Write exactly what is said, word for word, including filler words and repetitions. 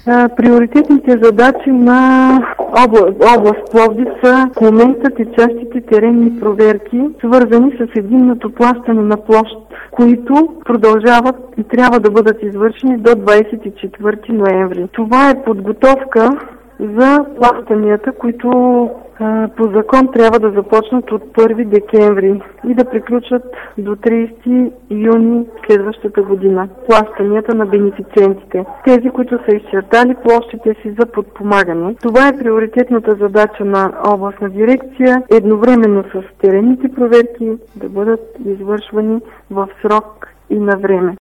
Приоритетните задачи на обла... област Пловдив са в момента течащите теренни проверки, свързани с единното плащане на площ, които продължават и трябва да бъдат извършени до двадесет и четвърти ноември. Това е подготовка за плащанията, които а, по закон трябва да започнат от първи декември и да приключат до тридесети юни следващата година. Плащанията на бенефициентите. Тези, които са изчертали площите си за подпомагане. Това е приоритетната задача на областна дирекция, едновременно с теренните проверки да бъдат извършвани в срок и на време.